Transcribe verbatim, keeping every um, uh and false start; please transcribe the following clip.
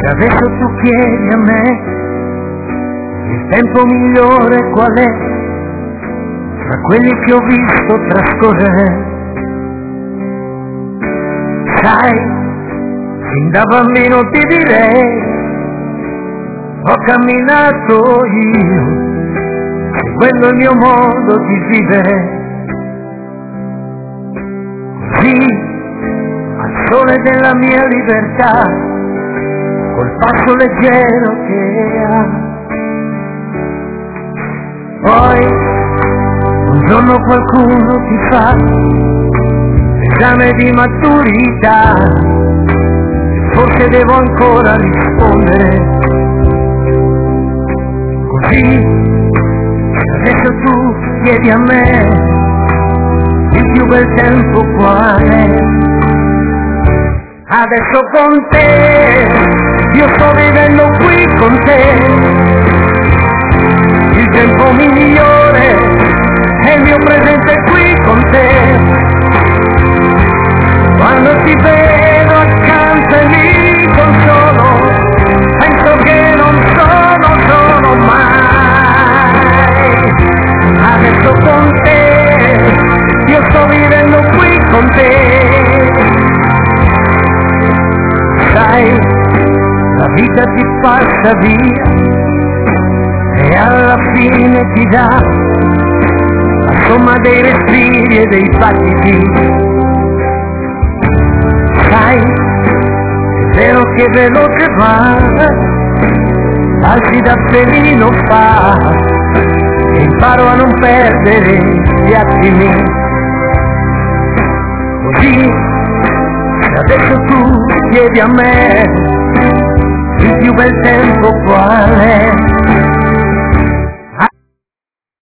adesso tu chiedi a me il tempo migliore qual è tra quelli che ho visto trascorrere. Sai, fin da bambino ti direi, ho camminato io, seguendo il mio modo di vivere. Così, al sole della mia libertà, col passo leggero che ha. Poi, un giorno qualcuno ti fa l'esame di maturità, e forse devo ancora rispondere. Così, adesso tu chiedi a me il più bel tempo qual è. Adesso con te, io sto vivendo qui con te, il tempo migliore è il mio presente qui con te. Quando ti vedo accanto e mi consolo, penso che non sono solo mai. Adesso con te, io sto vivendo qui con te. Sai, la vita ti passa via e alla fine ti dà la somma dei respiri e dei battiti. Sai, è vero che veloce va, balzi da felino fa, e imparo a non perdere gli attimi. Così, adesso tu chiedi a me